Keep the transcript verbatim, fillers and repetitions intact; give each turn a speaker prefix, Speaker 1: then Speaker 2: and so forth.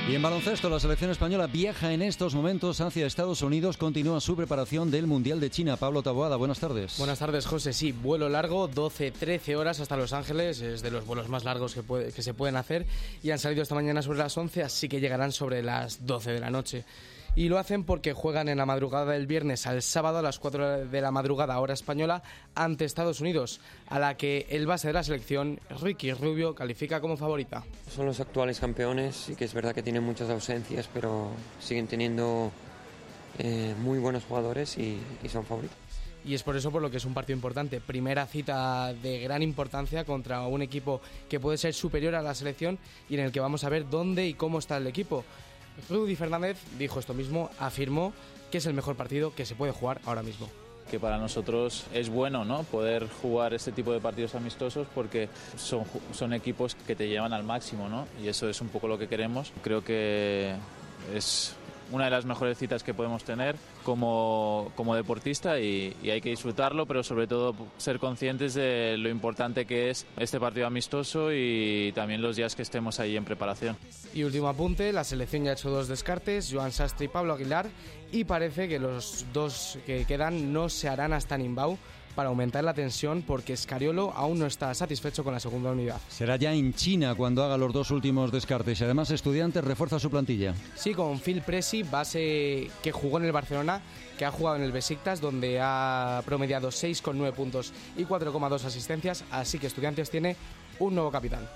Speaker 1: Y en baloncesto, la selección española viaja en estos momentos hacia Estados Unidos. Continúa su preparación del Mundial de China. Pablo Taboada, buenas tardes.
Speaker 2: Buenas tardes, José. Sí, vuelo largo, doce trece horas hasta Los Ángeles. Es de los vuelos más largos que, puede, que se pueden hacer. Y han salido esta mañana sobre las once, así que llegarán sobre las doce de la noche. Y lo hacen porque juegan en la madrugada del viernes al sábado a las cuatro de la madrugada, hora española, ante Estados Unidos, a la que el base de la selección, Ricky Rubio, califica como favorita.
Speaker 3: Son los actuales campeones y que es verdad que tienen muchas ausencias, pero siguen teniendo eh, muy buenos jugadores y, y son favoritos.
Speaker 2: Y es por eso por lo que es un partido importante. Primera cita de gran importancia contra un equipo que puede ser superior a la selección y en el que vamos a ver dónde y cómo está el equipo. Rudy Fernández dijo esto mismo, afirmó que es el mejor partido que se puede jugar ahora mismo.
Speaker 4: Que para nosotros es bueno, ¿no?, poder jugar este tipo de partidos amistosos porque son, son equipos que te llevan al máximo, ¿no?, y eso es un poco lo que queremos. Creo que es una de las mejores citas que podemos tener como, como deportista y, y hay que disfrutarlo, pero sobre todo ser conscientes de lo importante que es este partido amistoso y también los días que estemos ahí en preparación.
Speaker 2: Y último apunte, la selección ya ha hecho dos descartes, Joan Sastre y Pablo Aguilar, y parece que los dos que quedan no se harán hasta Nimbao para aumentar la tensión porque Scariolo aún no está satisfecho con la segunda unidad.
Speaker 1: Será ya en China cuando haga los dos últimos descartes y además Estudiantes refuerza su plantilla.
Speaker 2: Sí, con Phil Pressey, base que jugó en el Barcelona, que ha jugado en el Besiktas, donde ha promediado seis coma nueve puntos y cuatro coma dos asistencias, así que Estudiantes tiene un nuevo capitán.